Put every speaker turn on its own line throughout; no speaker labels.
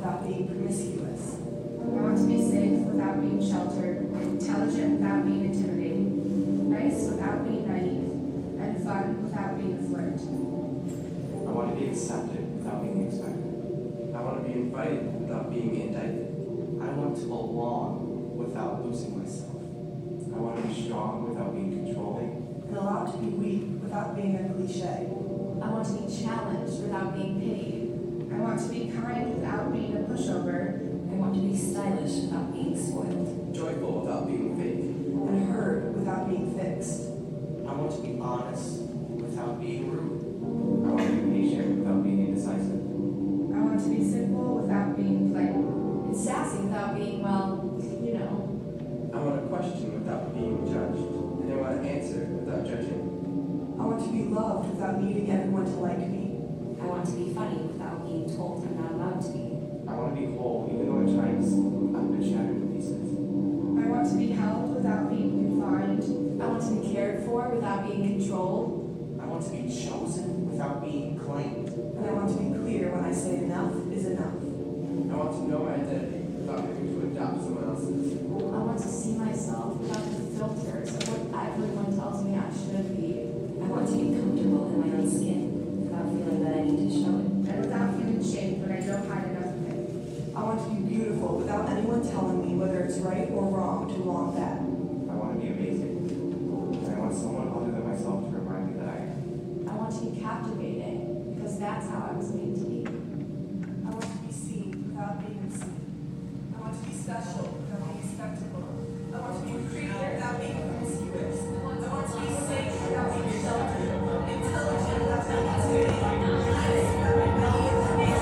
without being promiscuous.
I want to be safe without being sheltered, intelligent without being intimidating, nice without being naive, and fun without being a flirt.
I want to be accepted without being expected. I want to be invited without being indicted. I want to belong without losing myself. I want to be strong without being controlling.
And allowed to be weak without being a cliche.
I want to be challenged without being pitied.
I want to be kind without being a pushover.
I want to be stylish without being spoiled.
Joyful without being fake.
And heard without being fixed.
I want to be honest without being rude. I want to be patient without being indecisive.
I want to be simple without being plain.
And sassy without being, well, you know.
I want to question without being judged. And I want to answer without judging.
I want to be loved without needing everyone to like me.
I want to be funny without being told I'm not allowed to be.
I want to be whole even though at times I've been shattered to pieces.
I want to be held without being confined.
I want to be cared for without being controlled.
I want to be chosen without being claimed.
And I want to be clear when I say enough is enough.
I want to know my identity without having to adopt someone else's.
I want to see myself without the filters of what everyone tells me I should be. I want to be comfortable in my own skin without feeling that I need to show it.
And without feeling shame when I don't hide enough of it.
I want to be beautiful without anyone telling me whether it's right or wrong to want that.
I want to be amazing. And I want someone other than myself to remind me that I am.
I want to be captivating because that's how I was made to be.
I want to be seen without being seen. I want to be special without being spectacle. I want to be free without being promiscuous. I want to be safe without being sheltered. Intelligent without being intimidating. Nice without being naive.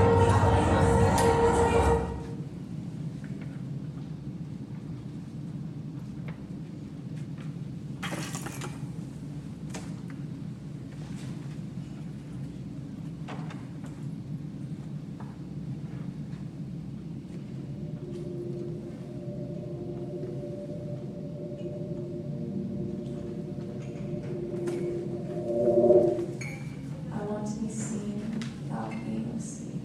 I want to be seen without being seen.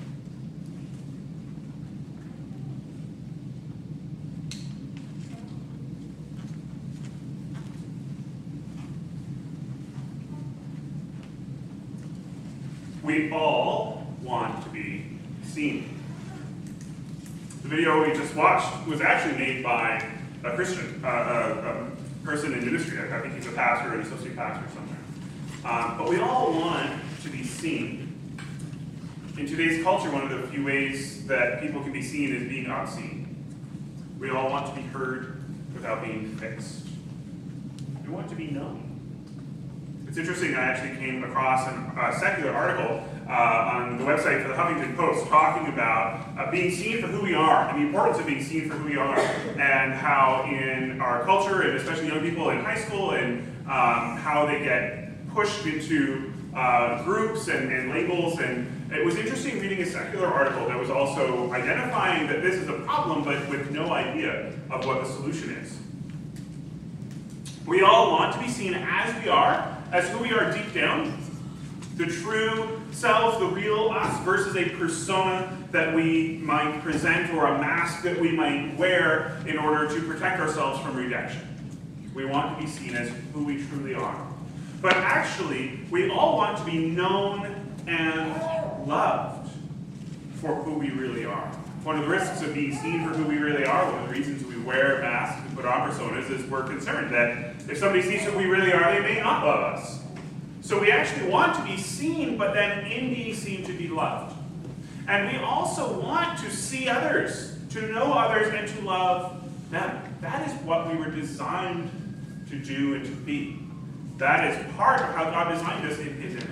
We all want to be seen. The video we just watched was actually made by a Christian, a person in ministry. I think he's a pastor or an associate pastor somewhere. But we all want to be seen. In today's culture, one of the few ways that people can be seen is being unseen. We all want to be heard without being fixed. We want to be known. It's interesting, I actually came across a secular article on the website for the Huffington Post talking about being seen for who we are and the importance of being seen for who we are, and how in our culture, and especially young people in high school, and how they get pushed into groups and labels. And it was interesting reading a secular article that was also identifying that this is a problem, but with no idea of what the solution is. We all want to be seen as we are, as who we are deep down, the true selves, the real us, versus a persona that we might present or a mask that we might wear in order to protect ourselves from rejection. We want to be seen as who we truly are. But actually, we all want to be known and loved for who we really are. One of the risks of being seen for who we really are, one of the reasons we wear masks and put on personas, is we're concerned that if somebody sees who we really are, they may not love us. So we actually want to be seen, but then in being seen to be loved. And we also want to see others, to know others, and to love them. That is what we were designed to do and to be. That is part of how God designed us in His image.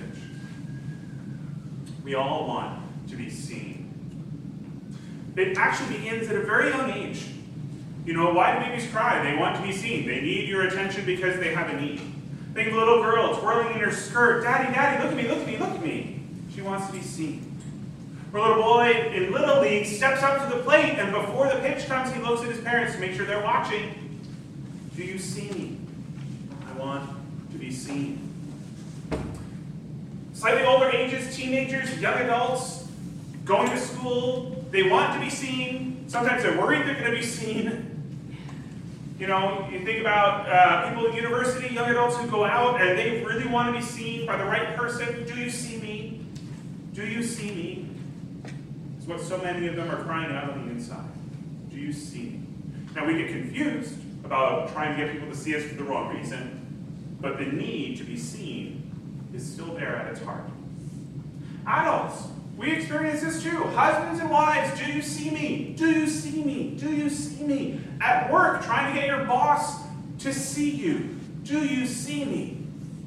We all want to be seen. It actually begins at a very young age. You know, why do babies cry? They want to be seen. They need your attention because they have a need. Think of a little girl twirling in her skirt. Daddy, Daddy, look at me, look at me, look at me. She wants to be seen. Or a little boy in Little League steps up to the plate, and before the pitch comes, he looks at his parents to make sure they're watching. Do you see me? I want to be seen. Slightly older ages, teenagers, young adults, going to school, they want to be seen. Sometimes they're worried they're going to be seen. You know, you think about people at university, young adults who go out and they really want to be seen by the right person. Do you see me? Do you see me? It's what so many of them are crying out on the inside. Do you see me? Now we get confused about trying to get people to see us for the wrong reason, but the need to be seen is still there at its heart. Adults, we experience this too. Husbands and wives, do you see me? Do you see me? Do you see me? At work, trying to get your boss to see you. Do you see me?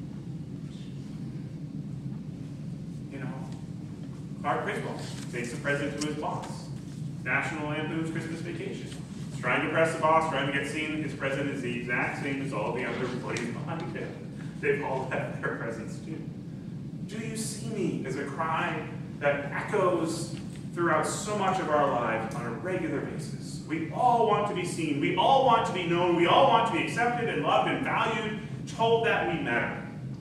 You know, Clark Griswold takes a present to his boss. National Lampoon's Christmas Vacation. He's trying to impress the boss, trying to get seen. His present is the exact same as all the other employees behind him. They've all had their presents too. Do you see me? Is a cry that echoes throughout so much of our lives on a regular basis. We all want to be seen. We all want to be known. We all want to be accepted and loved and valued, told that we matter.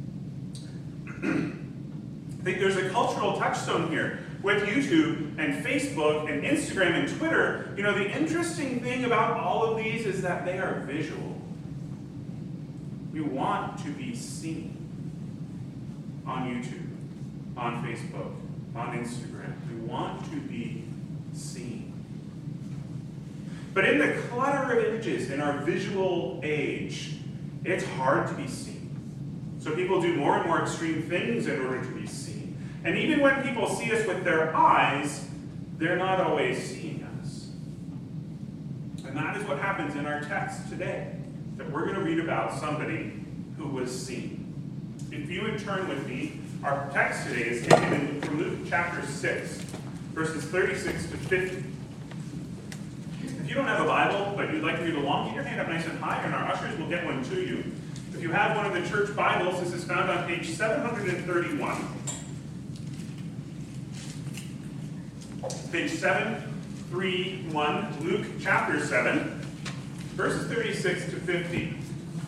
I think there's a cultural touchstone here with YouTube and Facebook and Instagram and Twitter. You know, the interesting thing about all of these is that they are visual. We want to be seen on YouTube, on Facebook, on Instagram. We want to be seen. But in the clutter of images in our visual age, it's hard to be seen. So people do more and more extreme things in order to be seen. And even when people see us with their eyes, they're not always seeing us. And that is what happens in our text today, that we're going to read about somebody who was seen. If you would turn with me, our text today is taken from Luke chapter 6, verses 36 to 50. If you don't have a Bible, but you'd like to read along, get your hand up nice and high, and our ushers will get one to you. If you have one of the church Bibles, this is found on page 731. Page 731, Luke chapter 7, verses 36 to 50.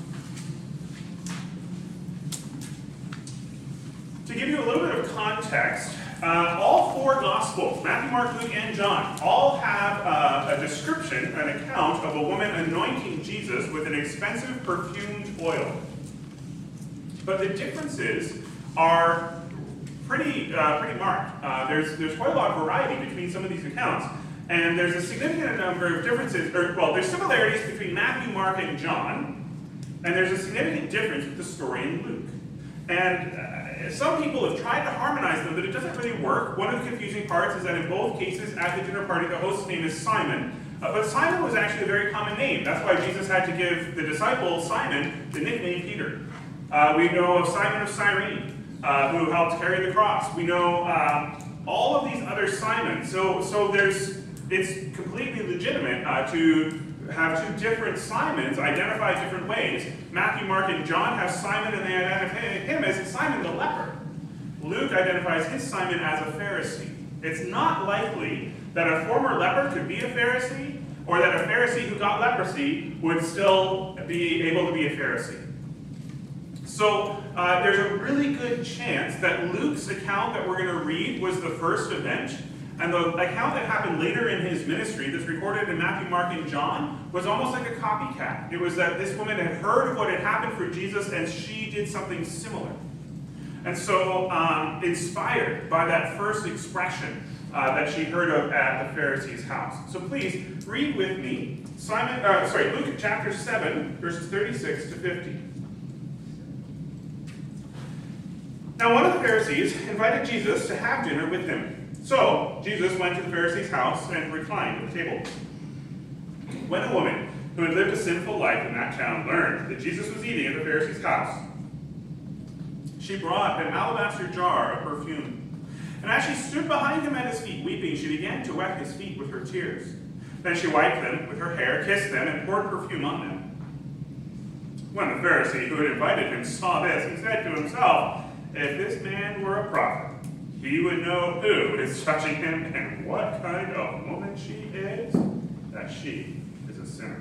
To give you a little bit of context, all four Gospels, Matthew, Mark, Luke, and John, all have a description, an account of a woman anointing Jesus with an expensive perfumed oil. But the differences are pretty marked. There's quite a lot of variety between some of these accounts, and there's a significant number of differences, there's similarities between Matthew, Mark, and John, and there's a significant difference with the story in Luke. And some people have tried to harmonize them, but it doesn't really work. One of the confusing parts is that in both cases, at the dinner party, the host's name is Simon. But Simon was actually a very common name. That's why Jesus had to give the disciple Simon the nickname Peter. We know of Simon of Cyrene, who helped carry the cross. We know all of these other Simons. So it's completely legitimate to have two different Simons identified different ways. Matthew, Mark, and John have Simon, and they identify him as Simon the leper. Luke identifies his Simon as a Pharisee. It's not likely that a former leper could be a Pharisee, or that a Pharisee who got leprosy would still be able to be a Pharisee. So there's a really good chance that Luke's account that we're going to read was the first event, and the account that happened later in his ministry, that's recorded in Matthew, Mark, and John, was almost like a copycat. It was that this woman had heard of what had happened for Jesus, and she did something similar. And so, inspired by that first expression that she heard of at the Pharisee's house. So please, read with me Luke chapter 7, verses 36 to 50. Now one of the Pharisees invited Jesus to have dinner with him. So Jesus went to the Pharisee's house and reclined at the table. When a woman who had lived a sinful life in that town learned that Jesus was eating at the Pharisee's house, she brought an alabaster jar of perfume. And as she stood behind him at his feet weeping, she began to wet his feet with her tears. Then she wiped them with her hair, kissed them, and poured perfume on them. When the Pharisee who had invited him saw this, he said to himself, "If this man were a prophet, he would know who is touching him and what kind of woman she is, that she is a sinner."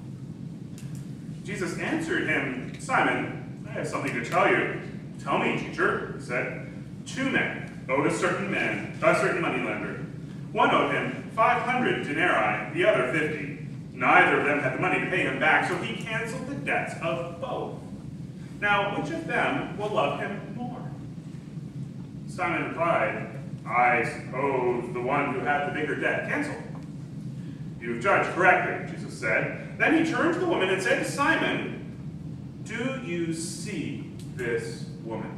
Jesus answered him, "Simon, I have something to tell you." "Tell me, teacher," he said. "Two men owed a certain moneylender One owed him 500 denarii, the other 50. Neither of them had the money to pay him back, so he canceled the debts of both. Now, which of them will love him more? Simon replied, I suppose the one who had the bigger debt. Cancel. You have judged correctly, Jesus said. Then he turned to the woman and said to Simon, do you see this woman?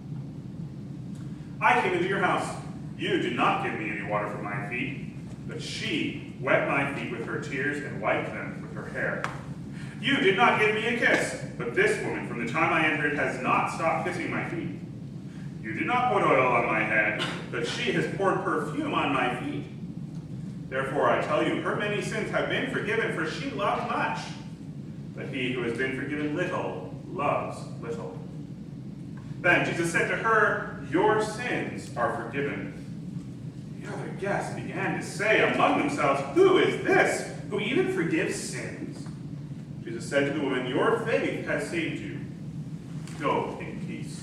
I came into your house. You did not give me any water for my feet, but she wet my feet with her tears and wiped them with her hair. You did not give me a kiss, but this woman from the time I entered has not stopped kissing my feet. You did not put oil on my head, but she has poured perfume on my feet. Therefore I tell you, her many sins have been forgiven, for she loved much. But he who has been forgiven little loves little. Then Jesus said to her, your sins are forgiven. The other guests began to say among themselves, who is this who even forgives sins? Jesus said to the woman, your faith has saved you. Go in peace.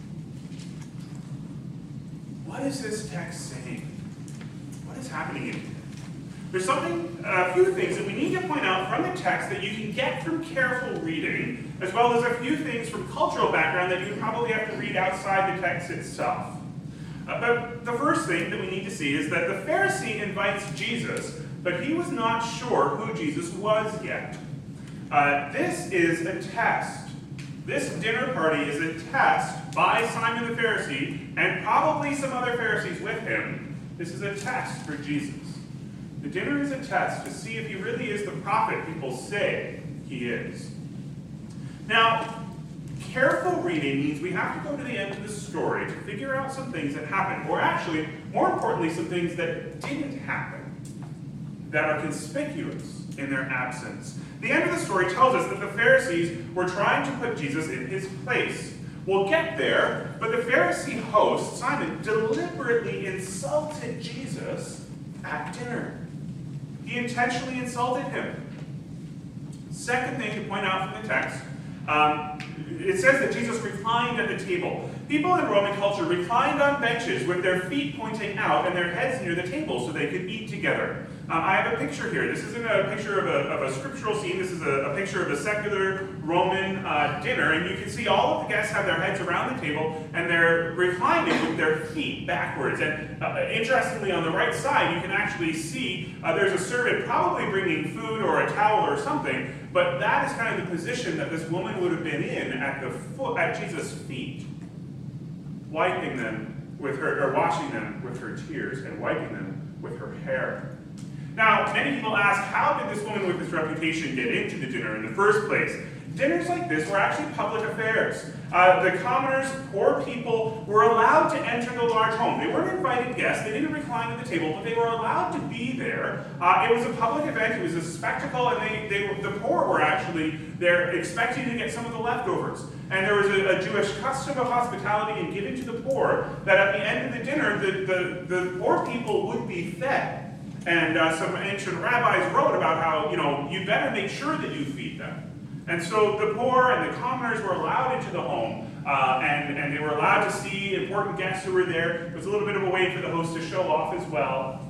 What is this text saying? What is happening in here? There's a few things that we need to point out from the text that you can get from careful reading, as well as a few things from cultural background that you probably have to read outside the text itself. But the first thing that we need to see is that the Pharisee invites Jesus, but he was not sure who Jesus was yet. This is a test. This dinner party is a test by Simon the Pharisee, and probably some other Pharisees with him. This is a test for Jesus. The dinner is a test to see if he really is the prophet people say he is. Now, careful reading means we have to go to the end of the story to figure out some things that happened, or actually, more importantly, some things that didn't happen, that are conspicuous in their absence. The end of the story tells us that the Pharisees were trying to put Jesus in his place. We'll get there, but the Pharisee host, Simon, deliberately insulted Jesus at dinner. He intentionally insulted him. Second thing to point out from the text, it says that Jesus reclined at the table. People in Roman culture reclined on benches with their feet pointing out and their heads near the table so they could eat together. I have a picture here. This isn't a picture of a scriptural scene. This is a picture of a secular Roman dinner, and you can see all of the guests have their heads around the table, and they're reclining with their feet backwards. And interestingly, on the right side, you can actually see there's a servant probably bringing food or a towel or something, but that is kind of the position that this woman would have been in at Jesus' feet, wiping them with her, or washing them with her tears and wiping them with her hair. Now, many people ask, how did this woman with this reputation get into the dinner in the first place? Dinners like this were actually public affairs. The commoners, poor people, were allowed to enter the large home. They weren't invited guests. They didn't recline at the table, but they were allowed to be there. It was a public event. It was a spectacle, and the poor were actually there expecting to get some of the leftovers. And there was a Jewish custom of hospitality and giving to the poor that at the end of the dinner, the poor people would be fed. And some ancient rabbis wrote about how, you better make sure that you feed them. And so the poor and the commoners were allowed into the home, and they were allowed to see important guests who were there. It was a little bit of a way for the host to show off as well.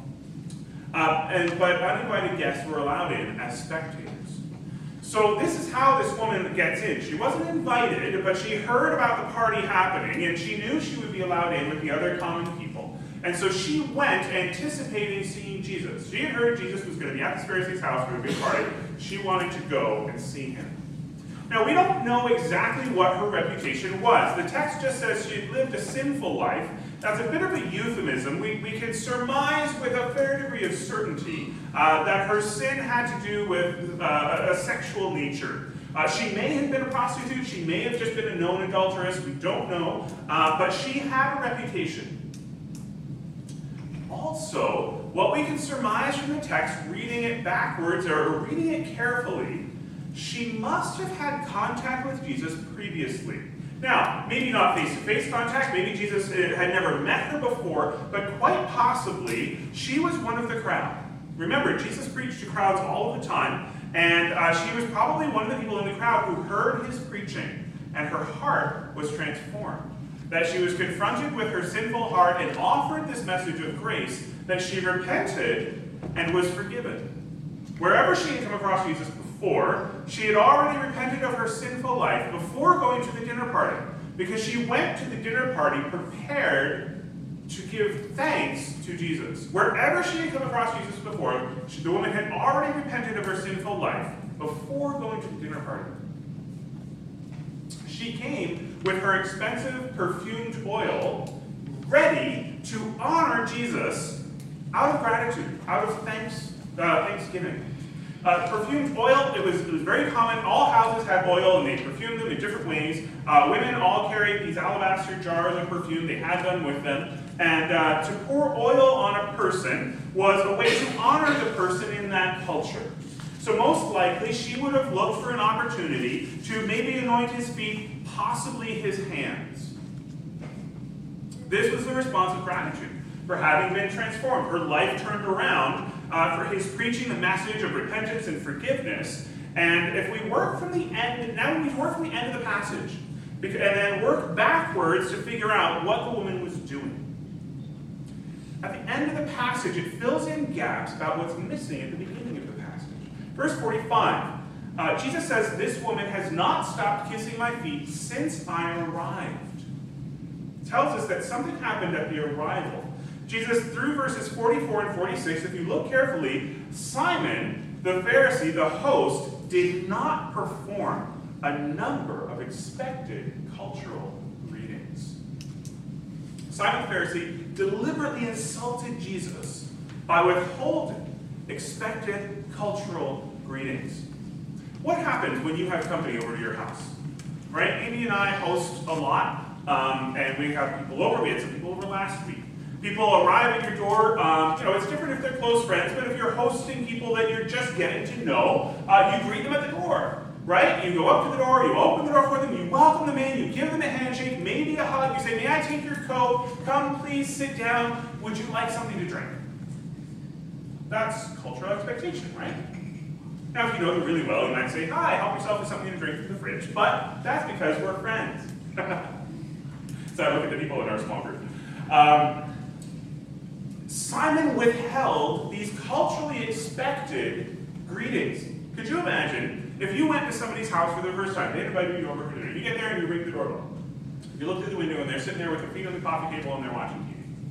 But uninvited guests were allowed in as spectators. So this is how this woman gets in. She wasn't invited, but she heard about the party happening, and she knew she would be allowed in with the other common people. And so she went anticipating seeing Jesus. She had heard Jesus was going to be at this Pharisee's house for a big party. She wanted to go and see him. Now, we don't know exactly what her reputation was. The text just says she had lived a sinful life. That's a bit of a euphemism. We can surmise with a fair degree of certainty that her sin had to do with a sexual nature. She may have been a prostitute. She may have just been a known adulteress. We don't know. But she had a reputation. Also, what we can surmise from the text, reading it backwards or reading it carefully, she must have had contact with Jesus previously. Now, maybe not face-to-face contact, maybe Jesus had never met her before, but quite possibly she was one of the crowd. Remember, Jesus preached to crowds all of the time, and she was probably one of the people in the crowd who heard his preaching, and her heart was transformed. that she was confronted with her sinful heart and offered this message of grace, that she repented and was forgiven. Wherever she had come across Jesus before, she had already repented of her sinful life before going to the dinner party, because she went to the dinner party prepared to give thanks to Jesus. Wherever she had come across Jesus before, the woman had already repented of her sinful life before going to the dinner party. She came with her expensive perfumed oil, ready to honor Jesus out of gratitude, out of thanksgiving. Perfumed oil, it was very common. All houses had oil, and they perfumed them in different ways. Women all carried these alabaster jars of perfume. They had them with them. And to pour oil on a person was a way to honor the person in that culture. So most likely, she would have looked for an opportunity to maybe anoint his feet, possibly his hands. This was the response of gratitude for having been transformed. Her life turned around for his preaching the message of repentance and forgiveness. And if we work from the end, now we work from the end of the passage, and then work backwards to figure out what the woman was doing. At the end of the passage, it fills in gaps about what's missing at the beginning of the passage. Verse 45, Jesus says, "This woman has not stopped kissing my feet since I arrived." It tells us that something happened at the arrival. Jesus, through verses 44 and 46, if you look carefully, Simon, the Pharisee, the host, did not perform a number of expected cultural greetings. Simon the Pharisee deliberately insulted Jesus by withholding expected cultural greetings. What happens when you have company over to your house? Right? Amy and I host a lot, and we have people over. We had some people over last week. People arrive at your door. It's different if they're close friends, but if you're hosting people that you're just getting to know, you greet them at the door, right? You go up to the door, you open the door for them, you welcome them in, you give them a handshake, maybe a hug. You say, "May I take your coat? Come, please sit down. Would you like something to drink?" That's cultural expectation, right? Now, if you know them really well, you might say, "Hi, help yourself to something to drink from the fridge," but that's because we're friends. So I look at the people in our small group. Simon withheld these culturally expected greetings. Could you imagine if you went to somebody's house for the first time? They invited you over for dinner. You get there and you ring the doorbell. You look through the window and they're sitting there with their feet on the coffee table and they're watching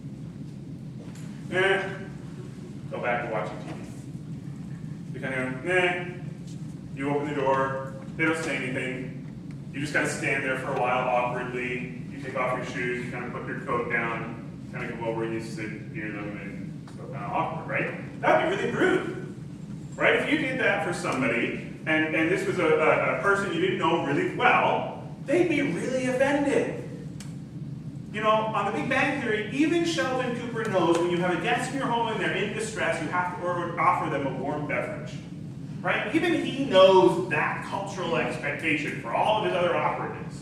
TV. Go back to watching TV. You kind of, you open the door, they don't say anything. You just kind of stand there for a while awkwardly. You take off your shoes, you kind of put your coat down, kind of go over and you sit near them and so kind of awkward, right? That would be really rude, right? If you did that for somebody, and this was a person you didn't know really well, they'd be really offended. You know, on the Big Bang Theory, even Sheldon Cooper knows when you have a guest in your home and they're in distress, you have to offer them a warm beverage, right? Even he knows that cultural expectation for all of his other awkwardness.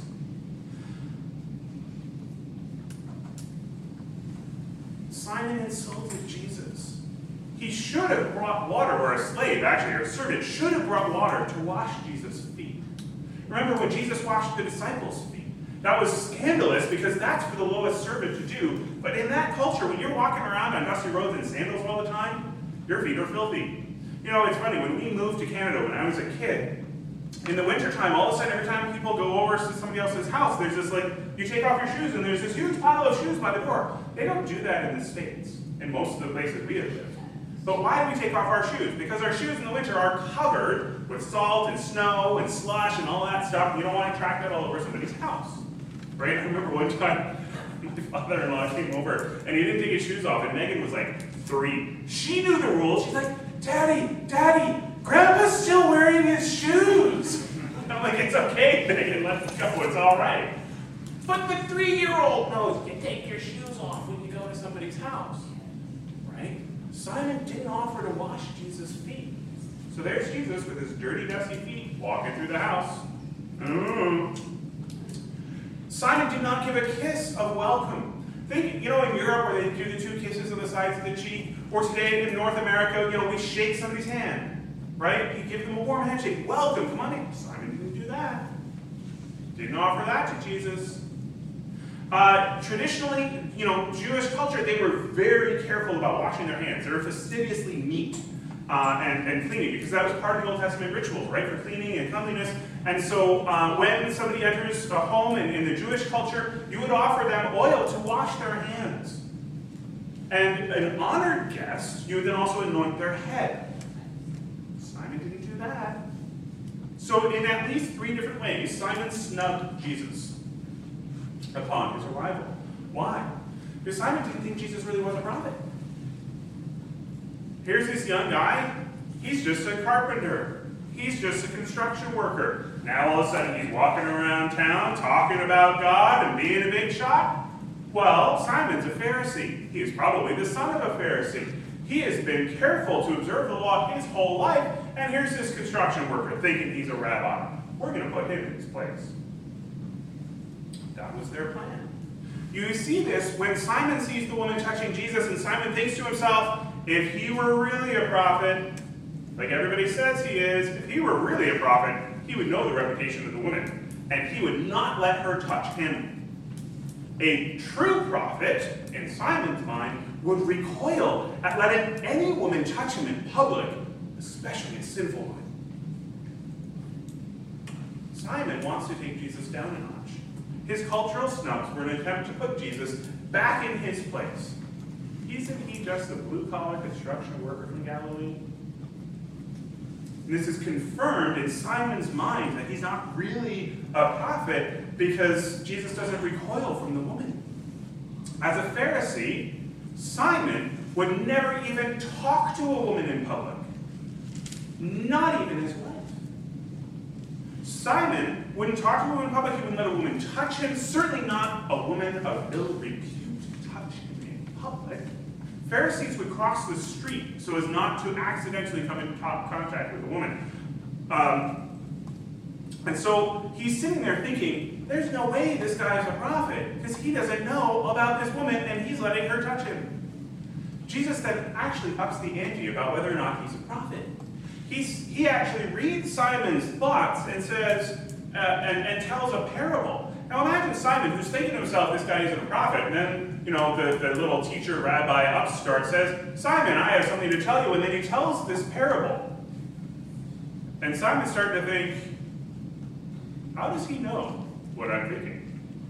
Simon insulted Jesus. He should have brought water, or a slave, actually, or a servant, should have brought water to wash Jesus' feet. Remember when Jesus washed the disciples' feet? That was scandalous because that's for the lowest servant to do. But in that culture, when you're walking around on dusty roads in sandals all the time, your feet are filthy. You know, it's funny, when we moved to Canada when I was a kid, in the wintertime, all of a sudden, every time people go over to somebody else's house, there's this, you take off your shoes, and there's this huge pile of shoes by the door. They don't do that in the States, in most of the places we have lived. But why do we take off our shoes? Because our shoes in the winter are covered with salt and snow and slush and all that stuff. You don't want to track that all over somebody's house, right? I remember one time, my father-in-law came over, and he didn't take his shoes off, and Megan was like 3. She knew the rules. She's like, Daddy, Grandpa's still wearing his shoes. I'm like, it's okay, Megan, let's go, it's all right. But the 3-year-old knows you take your shoes off when you go to somebody's house, right? Simon didn't offer to wash Jesus' feet. So there's Jesus with his dirty, dusty feet walking through the house. Simon did not give a kiss of welcome. Think, in Europe where they do the 2 kisses on the sides of the cheek, or today in North America, we shake somebody's hand, right? You give them a warm handshake. Welcome, come on in. Simon didn't do that. Didn't offer that to Jesus. Traditionally, Jewish culture, they were very careful about washing their hands. They were fastidiously neat and cleaning, because that was part of the Old Testament rituals, right, for cleaning and cleanliness. And so when somebody enters a home in the Jewish culture, you would offer them oil to wash their hands. And an honored guest, you would then also anoint their head. Simon didn't do that. So in at least 3 different ways, Simon snubbed Jesus upon his arrival. Why? Because Simon didn't think Jesus really was a prophet. Here's this young guy. He's just a carpenter. He's just a construction worker. Now all of a sudden he's walking around town talking about God and being a big shot. Well, Simon's a Pharisee. He is probably the son of a Pharisee. He has been careful to observe the law his whole life, and here's this construction worker thinking he's a rabbi. We're going to put him in his place. That was their plan. You see this when Simon sees the woman touching Jesus, and Simon thinks to himself, if he were really a prophet, like everybody says he is, if he were really a prophet, he would know the reputation of the woman, and he would not let her touch him. A true prophet, in Simon's mind, would recoil at letting any woman touch him in public, especially a sinful one. Simon wants to take Jesus down a notch. His cultural snubs were an attempt to put Jesus back in his place. Isn't he just a blue-collar construction worker from Galilee? And this is confirmed in Simon's mind that he's not really a prophet because Jesus doesn't recoil from the woman. As a Pharisee, Simon would never even talk to a woman in public, not even his wife. Simon wouldn't talk to a woman in public, he wouldn't let a woman touch him, certainly not a woman of ill repute touch him in public. Pharisees would cross the street so as not to accidentally come in contact with a woman. And so he's sitting there thinking, there's no way this guy is a prophet because he doesn't know about this woman and he's letting her touch him. Jesus then actually ups the ante about whether or not he's a prophet. He actually reads Simon's thoughts and says, and tells a parable. Now imagine Simon, who's thinking to himself, this guy isn't a prophet, and then, the little teacher, rabbi, upstart says, Simon, I have something to tell you, and then he tells this parable. And Simon's starting to think, how does he know what I'm thinking?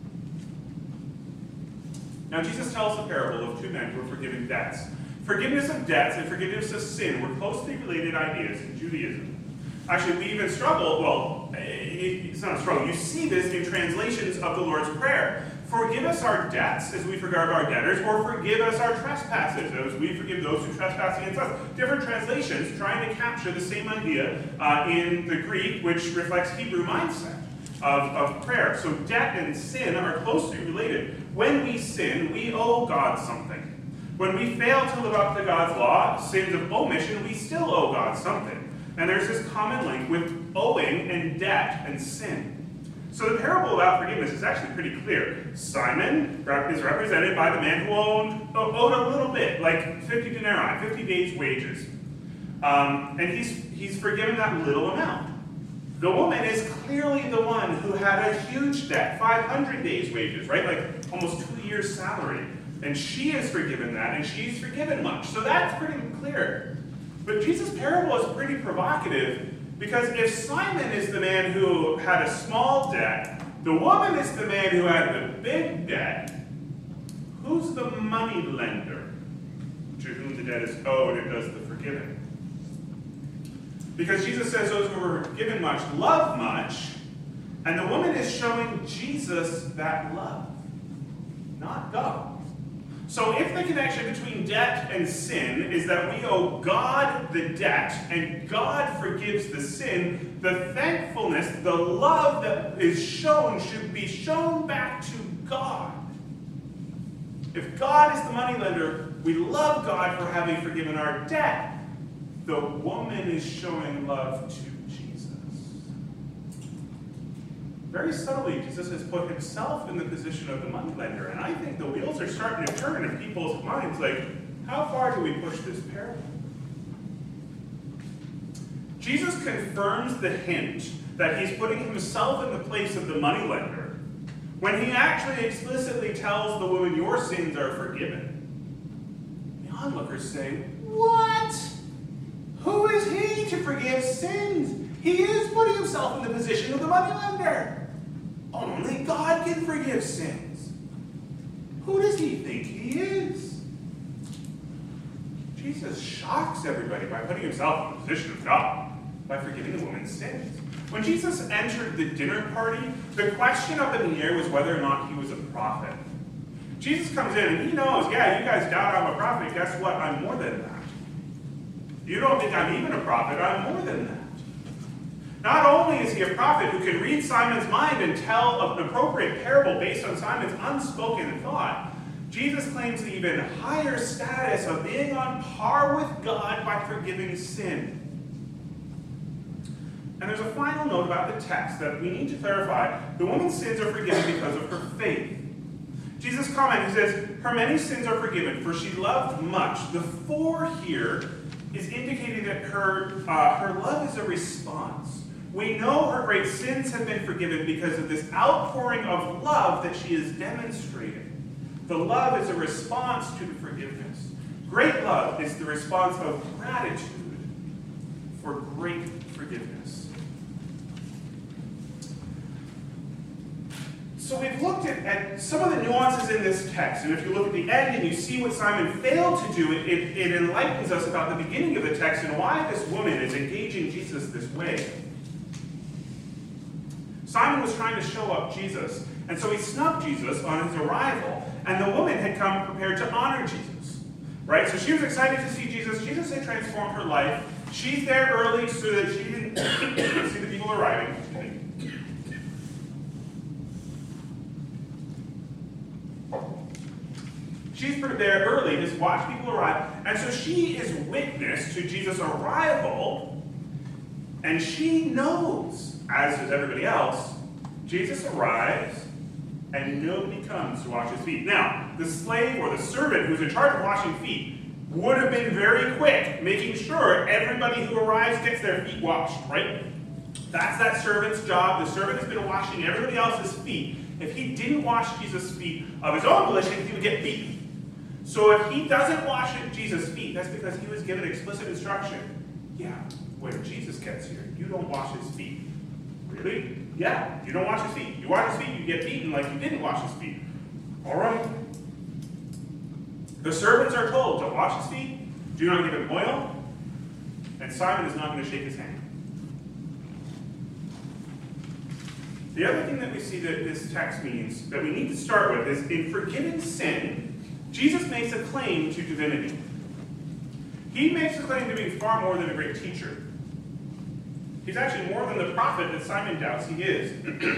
Now Jesus tells the parable of 2 men who are forgiving debts. Forgiveness of debts and forgiveness of sin were closely related ideas in Judaism. Actually, we even struggle, it's not a struggle, you see this in translations of the Lord's Prayer. Forgive us our debts as we forgive our debtors, or forgive us our trespasses as we forgive those who trespass against us. Different translations trying to capture the same idea in the Greek, which reflects Hebrew mindset of prayer. So debt and sin are closely related. When we sin, we owe God something. When we fail to live up to God's law, sins of omission, we still owe God something. And there's this common link with owing and debt and sin. So the parable about forgiveness is actually pretty clear. Simon is represented by the man who owed a little bit, like 50 denarii, 50 days' wages. And he's forgiven that little amount. The woman is clearly the one who had a huge debt, 500 days' wages, right? Like almost 2 years' salary. And she is forgiven that, and she's forgiven much. So that's pretty clear. But Jesus' parable is pretty provocative, because if Simon is the man who had a small debt, the woman is the man who had the big debt, who's the money lender to whom the debt is owed and does the forgiving? Because Jesus says those who are forgiven much love much, and the woman is showing Jesus that love, not God. So if the connection between debt and sin is that we owe God the debt and God forgives the sin, the thankfulness, the love that is shown should be shown back to God. If God is the moneylender, we love God for having forgiven our debt. The woman is showing love to Jesus. Very subtly, Jesus has put himself in the position of the moneylender, and I think the wheels are starting to turn in people's minds, like, how far do we push this parable? Jesus confirms the hint that he's putting himself in the place of the moneylender when he actually explicitly tells the woman, your sins are forgiven, the onlookers say, what? Who is he to forgive sins? He is putting himself in the position of the moneylender. Only God can forgive sins. Who does he think he is? Jesus shocks everybody by putting himself in the position of God, by forgiving the woman's sins. When Jesus entered the dinner party, the question up in the air was whether or not he was a prophet. Jesus comes in and he knows, yeah, you guys doubt I'm a prophet. Guess what? I'm more than that. You don't think I'm even a prophet. I'm more than that. Not only is he a prophet who can read Simon's mind and tell an appropriate parable based on Simon's unspoken thought, Jesus claims the even higher status of being on par with God by forgiving sin. And there's a final note about the text that we need to clarify. The woman's sins are forgiven because of her faith. Jesus' comment, he says, her many sins are forgiven, for she loved much. The for here is indicating that her love is a response. We know her great sins have been forgiven because of this outpouring of love that she is demonstrating. The love is a response to the forgiveness. Great love is the response of gratitude for great forgiveness. So we've looked at some of the nuances in this text, and if you look at the end and you see what Simon failed to do, it enlightens us about the beginning of the text and why this woman is engaging Jesus this way. Simon was trying to show up Jesus, and so he snubbed Jesus on his arrival, and the woman had come prepared to honor Jesus. Right? So she was excited to see Jesus. Jesus had transformed her life. She's there early so that she didn't see the people arriving. She's there early to watch people arrive. And so she is witness to Jesus' arrival. And she knows, as does everybody else, Jesus arrives and nobody comes to wash his feet. Now, the slave or the servant who's in charge of washing feet would have been very quick, making sure everybody who arrives gets their feet washed, right? That's that servant's job. The servant has been washing everybody else's feet. If he didn't wash Jesus' feet of his own volition, he would get beaten. So if he doesn't wash Jesus' feet, that's because he was given explicit instruction. Yeah, when Jesus gets here, you don't wash his feet. Really? Yeah, you don't wash his feet. You wash his feet, you get beaten like you didn't wash his feet. All right. The servants are told to wash his feet, do not give him oil, and Simon is not going to shake his hand. The other thing that we see that this text means, that we need to start with, is in forgiving sin, Jesus makes a claim to divinity. He makes a claim to being far more than a great teacher. He's actually more than the prophet that Simon doubts he is.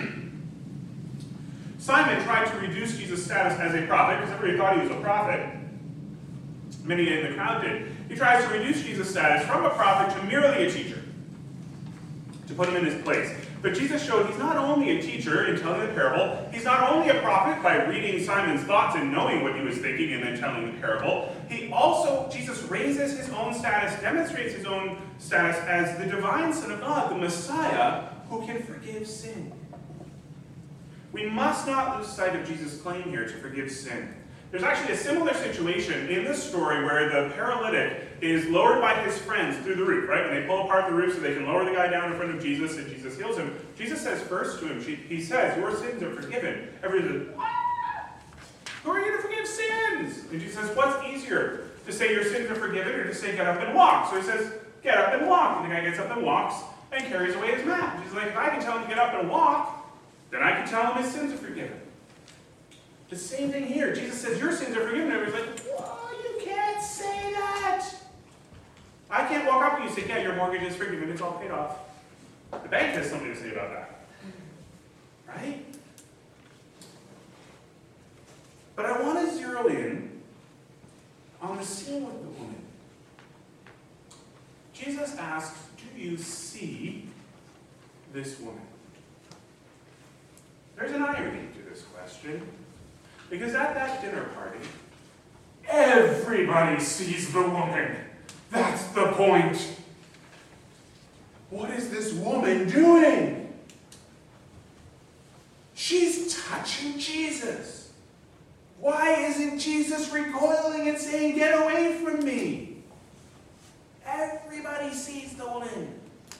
Simon tried to reduce Jesus' status as a prophet, because everybody thought he was a prophet. Many in the crowd did. He tries to reduce Jesus' status from a prophet to merely a teacher, to put him in his place. But Jesus showed he's not only a teacher in telling the parable, he's not only a prophet by reading Simon's thoughts and knowing what he was thinking and then telling the parable, Jesus raises his own status, demonstrates his own status as the divine Son of God, the Messiah, who can forgive sin. We must not lose sight of Jesus' claim here to forgive sin. There's actually a similar situation in this story where the paralytic is lowered by his friends through the roof, right? And they pull apart the roof so they can lower the guy down in front of Jesus, and Jesus heals him. Jesus says first to him, he says, your sins are forgiven. Everybody says, who are you to forgive sins? And Jesus says, what's easier, to say your sins are forgiven or to say get up and walk? So he says, get up and walk. And the guy gets up and walks and carries away his mat. He's like, if I can tell him to get up and walk, then I can tell him his sins are forgiven. The same thing here. Jesus says, your sins are forgiven. Everybody's like, whoa, you can't say that. I can't walk up to you and say, yeah, your mortgage is forgiven. It's all paid off. The bank has something to say about that. Right? But I want to zero in on the scene with the woman. Jesus asks, do you see this woman? There's an irony to this question. Because at that dinner party, everybody sees the woman. That's the point. What is this woman doing? She's touching Jesus. Why isn't Jesus recoiling and saying, get away from me? Everybody sees the woman.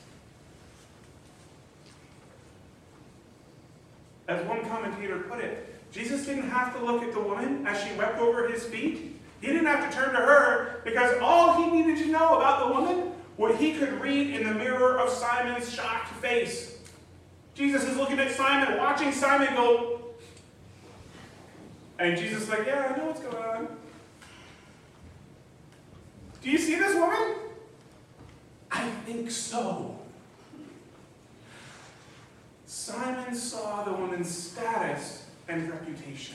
As one commentator put it, Jesus didn't have to look at the woman as she wept over his feet. He didn't have to turn to her because all he needed to know about the woman, what he could read in the mirror of Simon's shocked face. Jesus is looking at Simon, watching Simon go, and Jesus is like, yeah, I know what's going on. Do you see this woman? I think so. Simon saw the woman's status and reputation.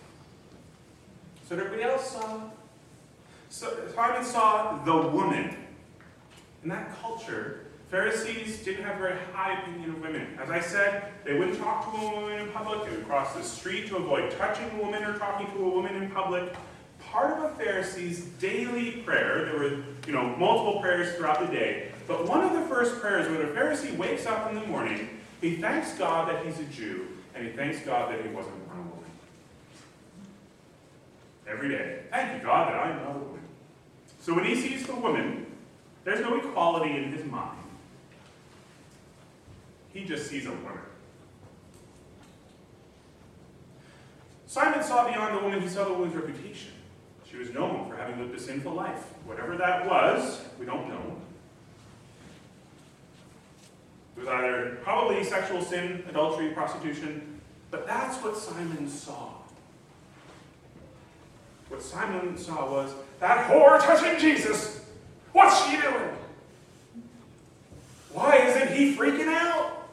So everybody else saw. So Simon saw the woman. In that culture, Pharisees didn't have a very high opinion of women. As I said, they wouldn't talk to a woman in public. They would cross the street to avoid touching a woman or talking to a woman in public. Part of a Pharisee's daily prayer, there were multiple prayers throughout the day, but one of the first prayers when a Pharisee wakes up in the morning, he thanks God that he's a Jew, and he thanks God that he wasn't born a woman. Every day. Thank you, God, that I'm not a woman. So when he sees the woman, there's no equality in his mind. He just sees a woman. Simon saw beyond the woman, he saw the woman's reputation. She was known for having lived a sinful life. Whatever that was, we don't know. It was either probably sexual sin, adultery, prostitution, but that's what Simon saw. What Simon saw was, that whore touching Jesus, what's she doing? Why isn't he freaking out?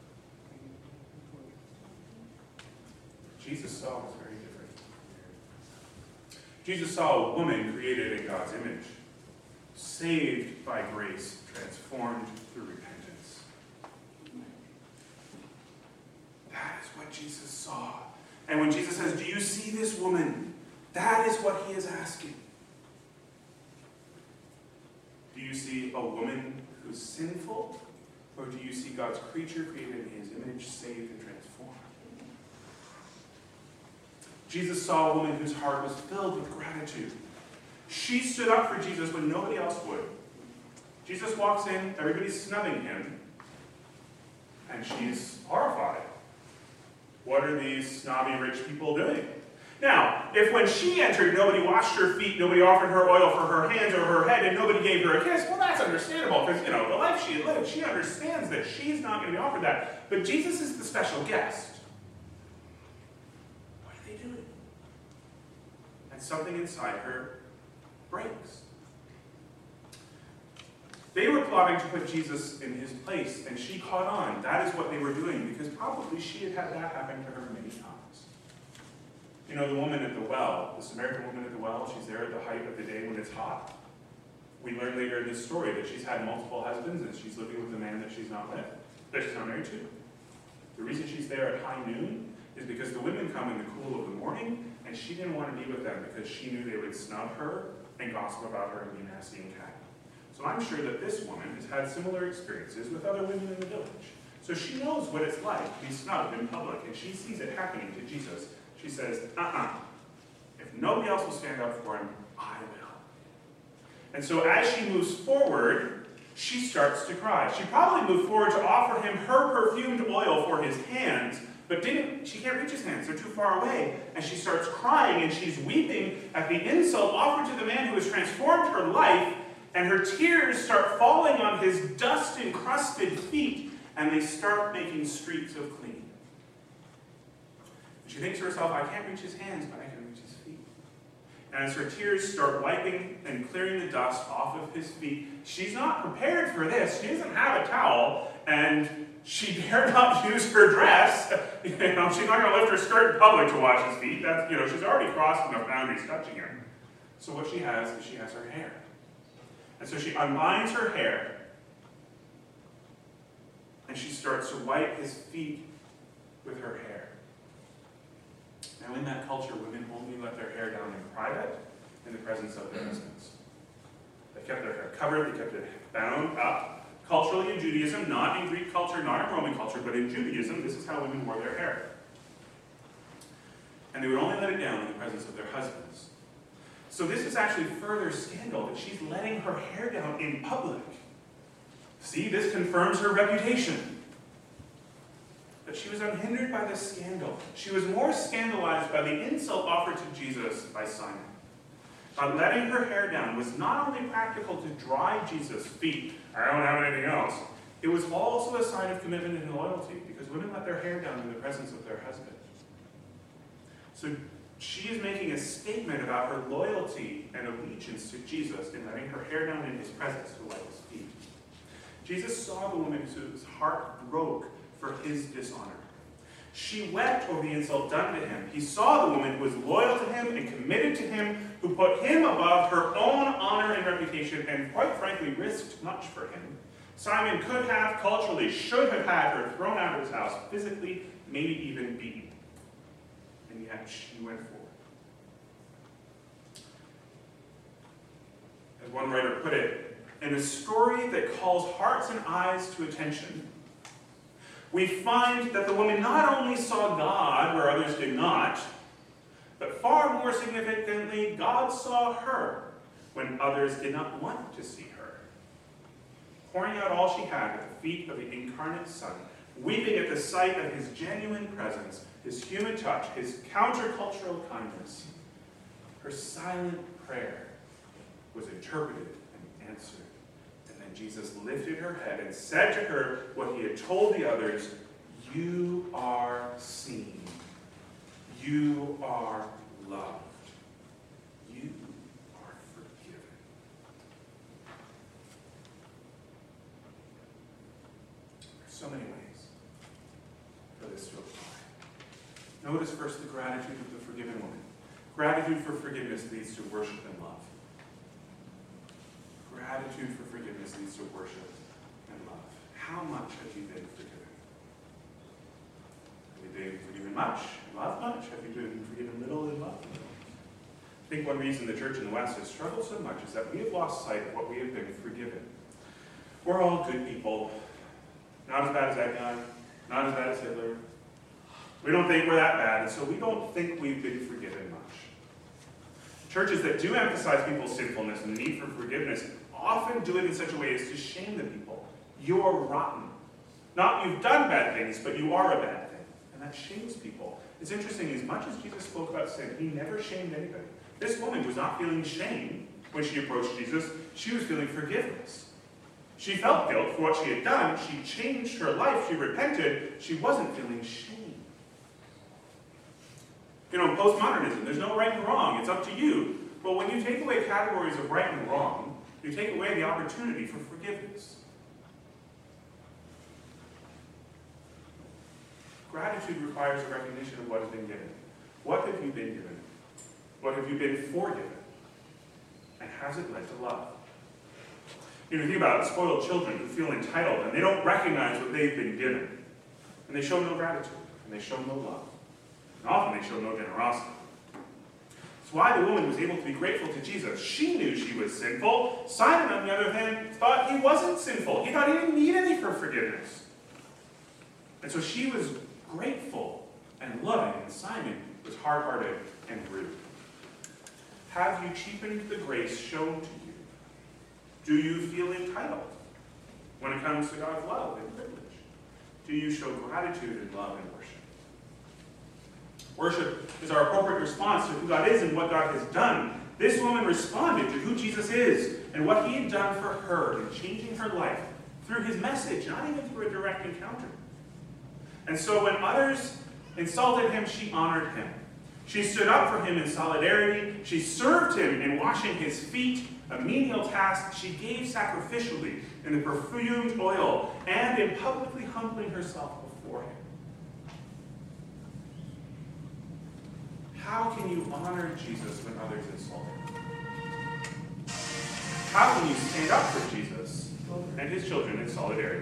Jesus saw was very different. Jesus saw a woman created in God's image, saved by grace, transformed through repentance. That is what Jesus saw. And when Jesus says, do you see this woman? That is what he is asking. Do you see a woman who's sinful? Or do you see God's creature created in his image, saved and transformed? Jesus saw a woman whose heart was filled with gratitude. She stood up for Jesus when nobody else would. Jesus walks in, everybody's snubbing him, and she's horrified. What are these snobby rich people doing? Now, if when she entered, nobody washed her feet, nobody offered her oil for her hands or her head, and nobody gave her a kiss, well, that's understandable, because, the life she had lived, she understands that she's not going to be offered that. But Jesus is the special guest. What are they doing? And something inside her breaks. They were plotting to put Jesus in his place, and she caught on. That is what they were doing, because probably she had had that happen to her many times. The woman at the well, the Samaritan woman at the well, she's there at the height of the day when it's hot. We learn later in this story that she's had multiple husbands and she's living with a man that she's not with, that she's not married to. The reason she's there at high noon is because the women come in the cool of the morning, and she didn't want to be with them because she knew they would snub her and gossip about her and be nasty and catty. So I'm sure that this woman has had similar experiences with other women in the village. So she knows what it's like to be snubbed in public, and she sees it happening to Jesus. She says, if nobody else will stand up for him, I will. And so as she moves forward, she starts to cry. She probably moved forward to offer him her perfumed oil for his hands, but she can't reach his hands, they're too far away. And she starts crying, and she's weeping at the insult offered to the man who has transformed her life, and her tears start falling on his dust-encrusted feet, and they start making streaks of clean. She thinks to herself, I can't reach his hands, but I can reach his feet. And as her tears start wiping and clearing the dust off of his feet, she's not prepared for this. She doesn't have a towel, and she dare not use her dress. She's not going to lift her skirt in public to wash his feet. That's, she's already crossed enough boundaries touching him. So what she has is she has her hair. And so she unbinds her hair, and she starts to wipe his feet with her hair. Now, in that culture, women only let their hair down in private in the presence of their husbands. They kept their hair covered, they kept it bound up. Culturally in Judaism, not in Greek culture, not in Roman culture, but in Judaism, this is how women wore their hair. and they would only let it down in the presence of their husbands. So this is actually further scandal that she's letting her hair down in public. See, this confirms her reputation. But she was unhindered by this scandal. She was more scandalized by the insult offered to Jesus by Simon. By letting her hair down was not only practical to dry Jesus' feet, I don't have anything else, it was also a sign of commitment and loyalty, because women let their hair down in the presence of their husband. So she is making a statement about her loyalty and allegiance to Jesus in letting her hair down in his presence to wipe his feet. Jesus saw the woman whose heart broke for his dishonor. She wept over the insult done to him. He saw the woman who was loyal to him and committed to him, who put him above her own honor and reputation, and quite frankly risked much for him. Simon could have, culturally, should have had her thrown out of his house, physically, maybe even beaten. And yet she went forward. As one writer put it, in a story that calls hearts and eyes to attention, we find that the woman not only saw God where others did not, but far more significantly, God saw her when others did not want to see her. Pouring out all she had at the feet of the incarnate Son, weeping at the sight of his genuine presence, his human touch, his countercultural kindness, her silent prayer was interpreted and answered. And Jesus lifted her head and said to her what he had told the others, "You are seen. You are loved. You are forgiven." There's so many ways for this to apply. Notice first the gratitude of the forgiven woman. Gratitude for forgiveness leads to worship and love. Gratitude for forgiveness leads to worship and love. How much have you been forgiven? Have you been forgiven much and loved much? Have you been forgiven little and loved little? I think one reason the church in the West has struggled so much is that we have lost sight of what we have been forgiven. We're all good people. Not as bad as that guy. Not as bad as Hitler. We don't think we're that bad, and so we don't think we've been forgiven much. Churches that do emphasize people's sinfulness and the need for forgiveness often do it in such a way as to shame the people. You're rotten. Not you've done bad things, but you are a bad thing. And that shames people. It's interesting, as much as Jesus spoke about sin, he never shamed anybody. This woman was not feeling shame when she approached Jesus. She was feeling forgiveness. She felt guilt for what she had done. She changed her life. She repented. She wasn't feeling shame. You know, in postmodernism, there's no right and wrong. It's up to you. But when you take away categories of right and wrong, you take away the opportunity for forgiveness. Gratitude requires a recognition of what has been given. What have you been given? What have you been forgiven? And has it led to love? You know, think about spoiled children who feel entitled and they don't recognize what they've been given. And they show no gratitude. And they show no love. And often they show no generosity. That's why the woman was able to be grateful to Jesus. She knew she was sinful. Simon, on the other hand, thought he wasn't sinful. He thought he didn't need any for forgiveness. And so she was grateful and loving, and Simon was hard-hearted and rude. Have you cheapened the grace shown to you? Do you feel entitled when it comes to God's love and privilege? Do you show gratitude and love and worship? Worship is our appropriate response to who God is and what God has done. This woman responded to who Jesus is and what he had done for her in changing her life through his message, not even through a direct encounter. And so when others insulted him, she honored him. She stood up for him in solidarity. She served him in washing his feet, a menial task she gave sacrificially in the perfumed oil and in publicly humbling herself before him. How can you honor Jesus when others insult him? How can you stand up for Jesus and his children in solidarity?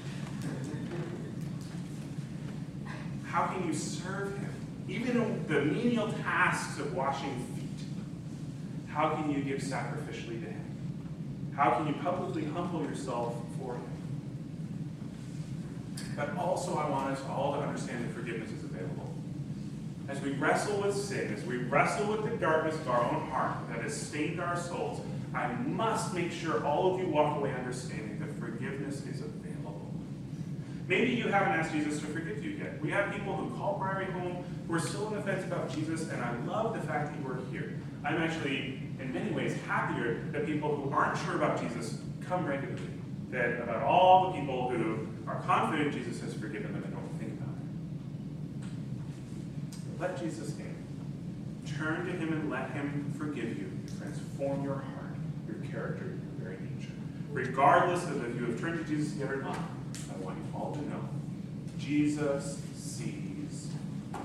How can you serve him, even in the menial tasks of washing feet? How can you give sacrificially to him? How can you publicly humble yourself for him? But also I want us all to understand that forgiveness is available. as we wrestle with sin, as we wrestle with the darkness of our own heart that has stained our souls, I must make sure all of you walk away understanding that forgiveness is available. Maybe you haven't asked Jesus to forgive you yet. We have people who call Priory home who are still on the fence about Jesus, and I love the fact that you are here. I'm actually, in many ways, happier that people who aren't sure about Jesus come regularly, than about all the people who are confident Jesus has forgiven them and don't think about it. Let Jesus in. Turn to him and let him forgive you, transform your heart, your character, your very nature. Regardless of if you have turned to Jesus yet or not, I want you all to know, Jesus sees you.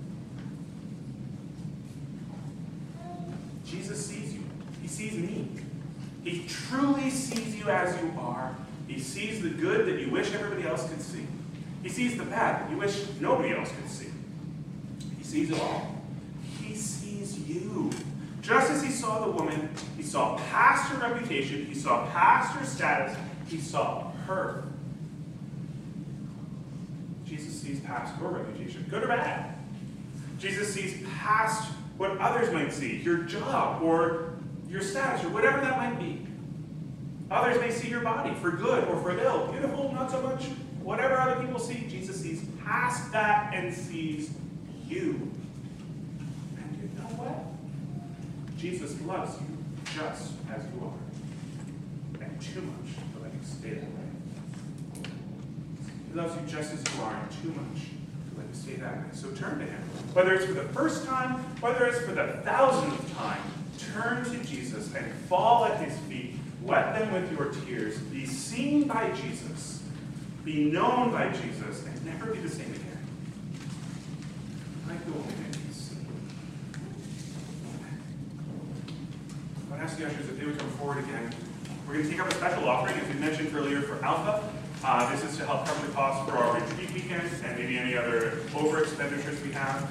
Jesus sees you. He sees me. He truly sees you as you are. He sees the good that you wish everybody else could see. He sees the bad that you wish nobody else could see. He sees it all. He sees you. Just as he saw the woman, he saw past her reputation, he saw past her status, he saw her. Jesus sees past your reputation, good or bad. Jesus sees past what others might see, your job or your status or whatever that might be. Others may see your body for good or for ill, beautiful, not so much. Whatever other people see, Jesus sees past that and sees you. And you know what? Jesus loves you just as you are, and too much to let you stay that way. He loves you just as you are, and too much to let you stay that way. So turn to him. Whether it's for the first time, whether it's for the 1,000th time, turn to Jesus and fall at his feet. Wet them with your tears. Be seen by Jesus. Be known by Jesus, and never be the same again. Like the woman in this. I'll ask the ushers if they would come forward again. We're going to take up a special offering, as we mentioned earlier, for Alpha. This is to help cover the costs for our retreat weekend and maybe any other over expenditures we have.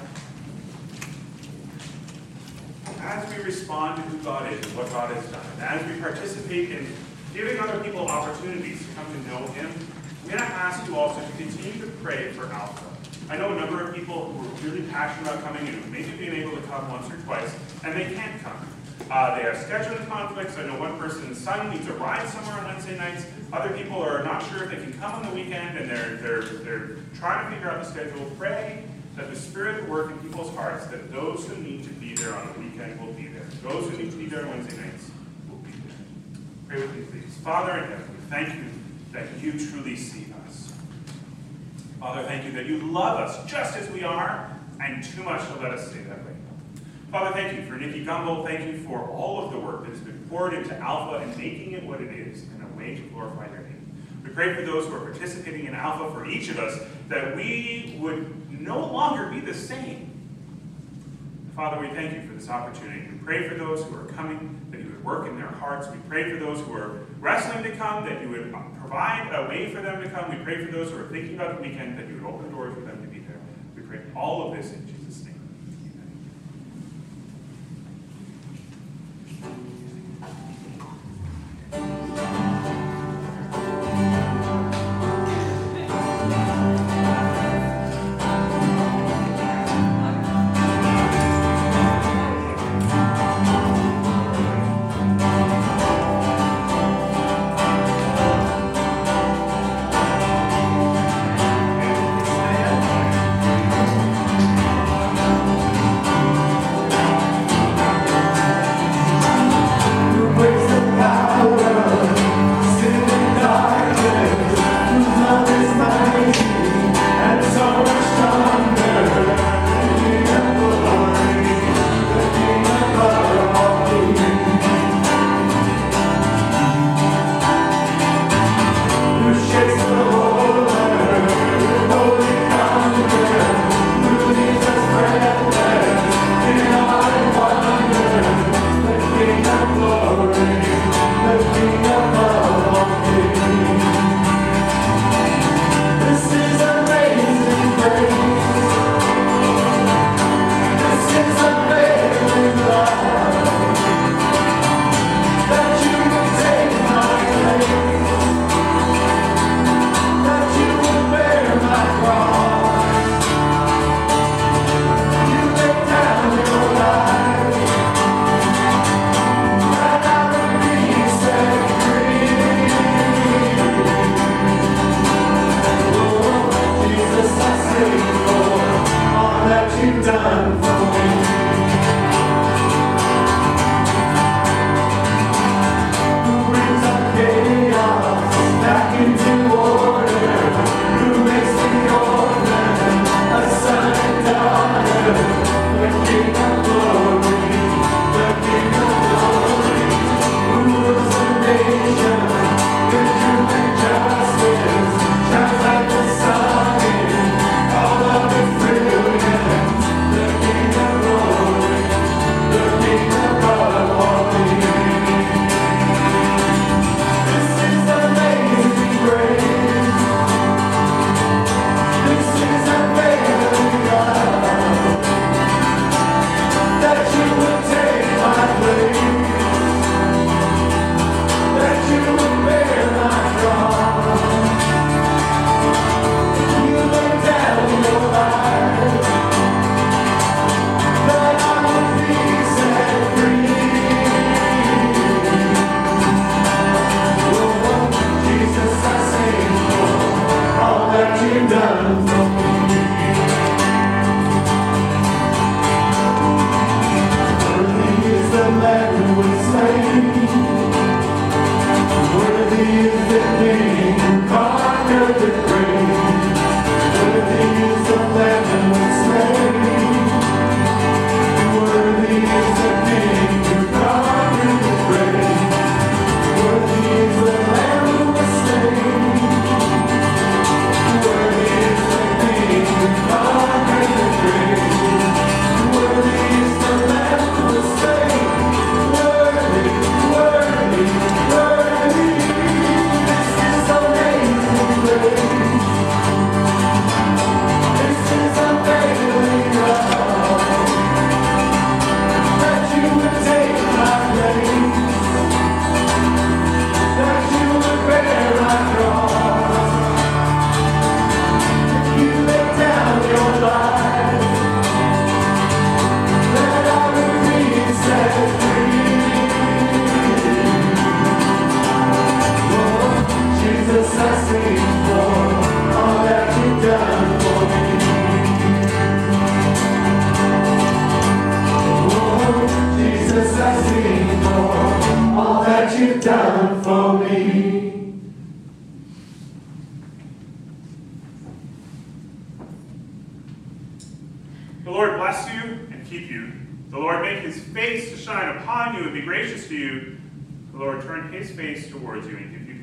As we respond to who God is and what God has done, and as we participate in giving other people opportunities to come to know him, I'm going to ask you also to continue to pray for Alpha. I know a number of people who are really passionate about coming and maybe being able to come once or twice, and they can't come. They have scheduling conflicts. I know one person's son needs a ride somewhere on Wednesday nights. Other people are not sure if they can come on the weekend, and they're trying to figure out the schedule. Pray that the Spirit will work in people's hearts, that those who need to be there on the weekend will be there. Those who need to be there on Wednesday nights will be there. Pray with me, please. Father in heaven, thank you that you truly see us. Father, thank you that you love us just as we are, and too much to let us stay that way. Father, thank you for Nikki Gumbel. Thank you for all of the work that has been poured into Alpha and making it what it is in a way to glorify your name. We pray for those who are participating in Alpha, for each of us, that we would no longer be the same. Father, we thank you for this opportunity. We pray for those who are coming, that you would work in their hearts. We pray for those who are wrestling to come, that you would provide a way for them to come. We pray for those who are thinking about the weekend, that you would open doors for them to be there. We pray all of this in Jesus' name.
you've done for me.
The Lord bless you and keep you. The Lord make his face to shine upon you and be gracious to you. The Lord turn his face towards you and give you